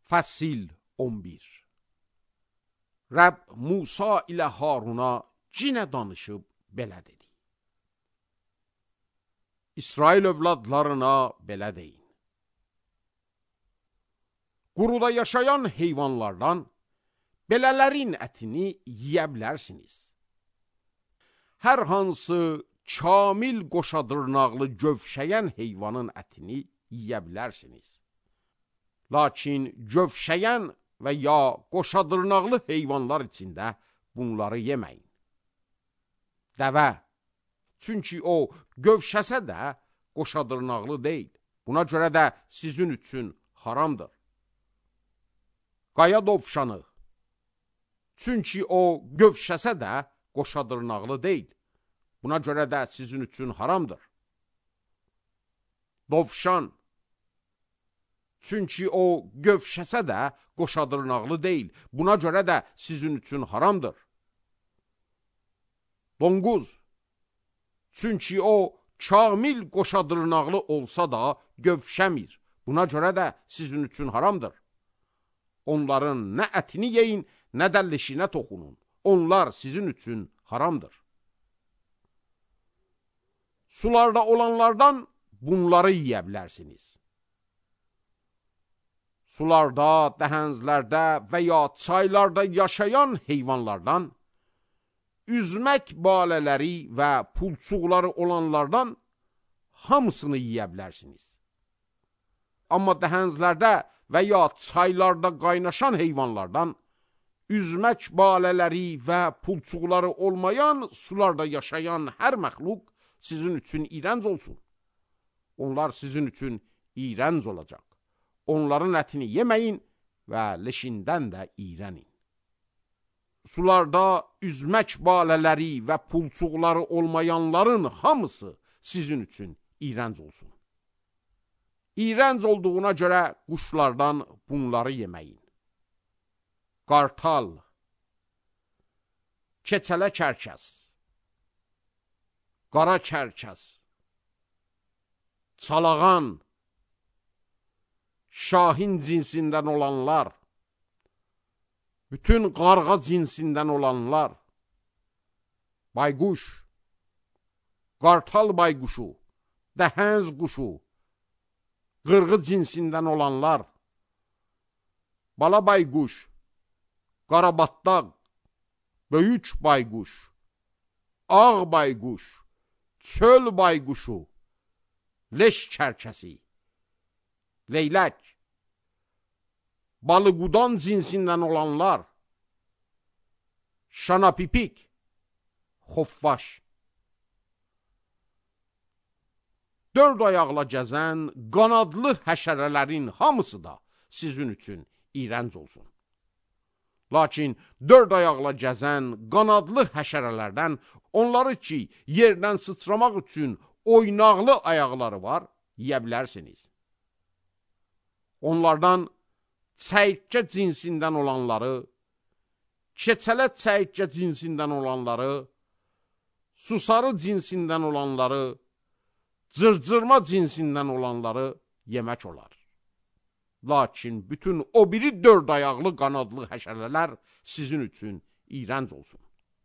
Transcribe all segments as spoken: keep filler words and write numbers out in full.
Fəsil on bir. Rəbb Musa ilə Haruna cinə danışıb belə dedi. İsrail övladlarına belə deyin. Quruda yaşayan heyvanlardan belələrin ətini yiyə bilərsiniz. Hər hansı kamil qoşadırnaqlı gövşəyən heyvanın ətini yiyə bilərsiniz. Lakin gövşəyən və ya qoşadırnaqlı heyvanlar içində bunları yeməyin. Dəvə, çünki o gövşəsə də qoşadırnaqlı deyil. Buna görə də sizin üçün haramdır. Qaya dovşanı, çünki o gövşəsə də qoşadırnaqlı deyil. Buna görə də sizin üçün haramdır. Dovşan, çünki o gövşəsə də qoşadırnaqlı deyil. Buna görə də sizin üçün haramdır. Donquz, çünki o kamil qoşadırnaqlı olsa da gövşəmir. Buna görə də sizin üçün haramdır. Onların nə ətini yeyin, nə də leşinə toxunun. Onlar sizin üçün haramdır. Sularda olanlardan bunları yiyə bilərsiniz. Sularda, dəhənzlərdə və ya çaylarda yaşayan heyvanlardan, üzmək balələri və pulçuqları olanlardan hamısını yiyə bilərsiniz. Amma dəhənzlərdə və ya çaylarda qaynaşan heyvanlardan, üzmək balələri və pulçuqları olmayan sularda yaşayan hər məxluq sizin üçün iyrənc olsun. Onlar sizin üçün iyrənc olacaq. Onların ətini yeməyin və leşindən də iyrənin. Sularda üzmək balələri və pulçuqları olmayanların hamısı sizin üçün iyrənc olsun. İyrənc olduğuna görə quşlardan bunları yeməyin. Qartal, keçələ kərkəs, qara kərkəs, çalağan, şahin cinsindən olanlar, bütün qarğa cinsindən olanlar, bayquş, qartal bayquşu, dəhənz quşu, qırğı cinsindən olanlar, bala bayquş, qarabattaq, böyük bayquş, ağ bayquş, çöl bayquşu, leş kərkəsi, leylək, balıqudan cinsindən olanlar, şanapipik, xofvaş. Dörd ayaqla gəzən qanadlı həşərələrin hamısı da sizin üçün iyrənc olsun. Lakin dörd ayaqla gəzən qanadlı həşərələrdən onları ki, yerdən sıçramaq üçün oynaqlı ayaqları var, yiyə bilərsiniz. Onlardan çəyirtkə cinsindən olanları, keçələ çəyirtkə cinsindən olanları, susarı cinsindən olanları, cırcırma cinsindən olanları yemək olar. Lakin bütün o biri dörd ayaqlı qanadlı həşərələr sizin üçün iyrənc olsun.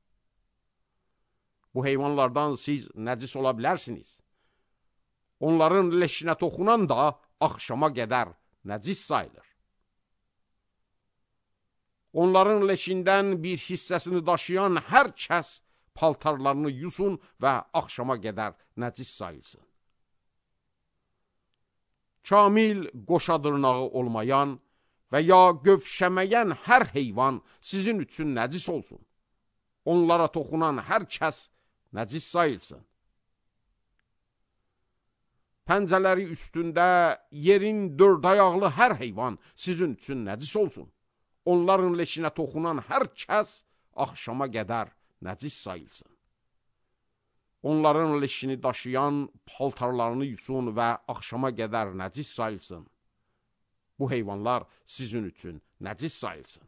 Bu heyvanlardan siz nəcis ola bilərsiniz. Onların leşinə toxunan da axşama qədər nəcis sayılır. Onların leşindən bir hissəsini daşıyan hər kəs paltarlarını yusun və axşama qədər nəcis sayılsın. Kamil qoşadırnağı olmayan və ya gövşəməyən hər heyvan sizin üçün nəcis olsun. Onlara toxunan hər kəs nəcis sayılsın. Pəncələri üstündə yerin dörd ayaqlı hər heyvan sizin üçün nəcis olsun. Onların leşinə toxunan hər kəs axşama qədər nəcis sayılsın. Onların leşini daşıyan paltarlarını yusun və axşama qədər nəcis sayılsın. Bu heyvanlar sizin üçün nəcis sayılsın.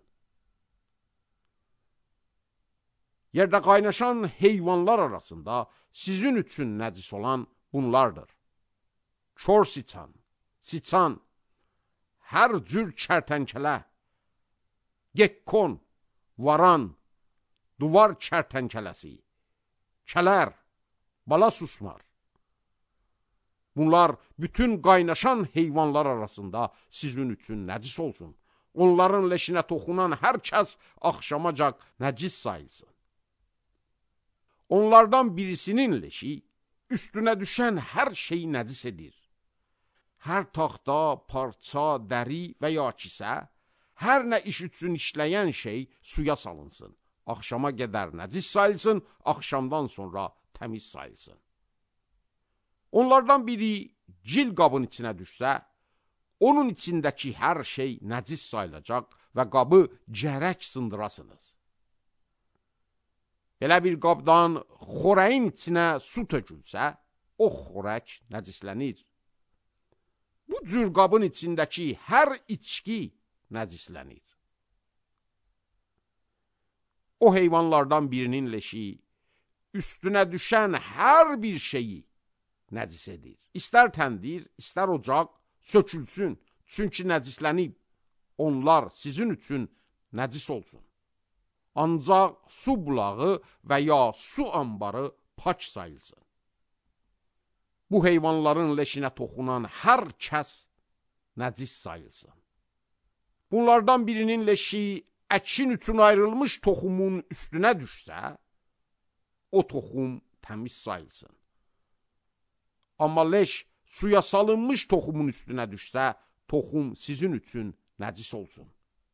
Yerdə qaynaşan heyvanlar arasında sizin üçün nəcis olan bunlardır. Kör siçan, siçan, hər cür kərtənkələ, gekkon, varan, duvar kərtənkələsi, kələr, bala susmar. Bunlar bütün qaynaşan heyvanlar arasında sizin üçün nəcis olsun. Onların leşinə toxunan hər kəs axşamacaq nəcis sayılsın. Onlardan birisinin leşi üstünə düşən hər şeyi nəcis edir. Hər taxta, parça, dəri və ya kisə, hər nə iş üçün işləyən şey suya salınsın. Axşama qədər nəcis sayılsın, axşamdan sonra təmiz sayılsın. Onlardan biri cil qabın içinə düşsə, onun içindəki hər şey nəcis sayılacaq və qabı cərək sındırasınız. Belə bir qabdan xorəyin içinə su tökülsə, o xorək nəcislənir. Bu cür qabın içindəki hər içki nəcislənir. O heyvanlardan birinin leşi üstünə düşən hər bir şeyi nəcis edir. İstər təndir, istər ocaq sökülsün, çünki nəcislənib. Onlar sizin üçün nəcis olsun. Ancaq su bulağı və ya su anbarı pak sayılsın. Bu heyvanların leşinə toxunan hər kəs nəcis sayılsın. Bunlardan birinin leşi əkin üçün ayrılmış toxumun üstünə düşsə, o toxum təmiz sayılsın. Amma leş suya salınmış toxumun üstünə düşsə, toxum sizin üçün nəcis olsun.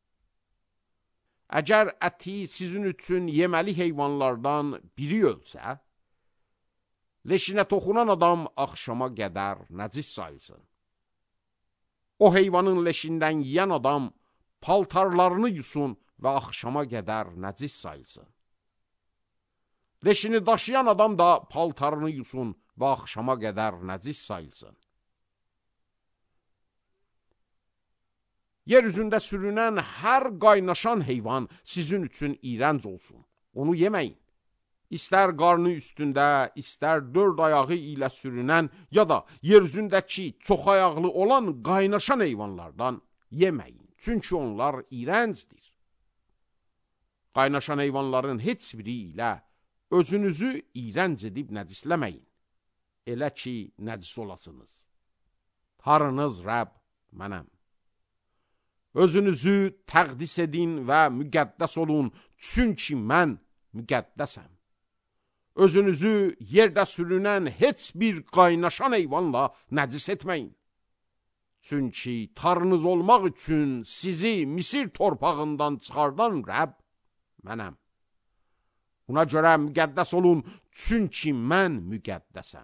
Əgər əti sizin üçün yeməli heyvanlardan biri ölsə, leşinə toxunan adam axşama qədər nəcis sayılsın. O heyvanın leşindən yiyən adam paltarlarını yusun və axşama qədər nəcis sayılsın. Leşini daşıyan adam da paltarını yusun və axşama qədər nəcis sayılsın. Yer üzündə sürünən hər qaynaşan heyvan sizin üçün iyrənc olsun. Onu yeməyin. İstər qarnı üstündə, istər dörd ayağı ilə sürünən ya da yer üzündəki çox ayaqlı olan qaynaşan heyvanlardan yeməyin. Çünki onlar iyrəncdir. Qaynaşan heyvanların heç biri ilə özünüzü iyrənc edib nəcisləməyin. Elə ki, nəcis olasınız. Tanrınız Rəbb mənəm. Özünüzü təqdis edin və müqəddəs olun, çünki mən müqəddəsəm. Özünüzü yerdə sürünən heç bir qaynaşan heyvanla nəcis etməyin. Çünki Tanrınız olmaq üçün sizi Misir torpağından çıxardan Rəbb mənəm. Buna görə müqəddəs olun, çünki mən müqəddəsəm.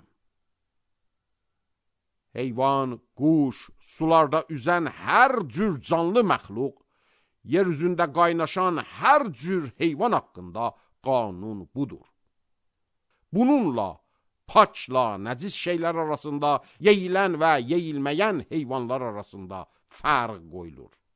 Heyvan, quş, sularda üzən hər cür canlı məxluq, yer üzündə qaynaşan hər cür heyvan haqqında qanun budur. Bununla, pakla, nəcis şeylər arasında, yeyilən və yeyilməyən heyvanlar arasında fərq qoyulur.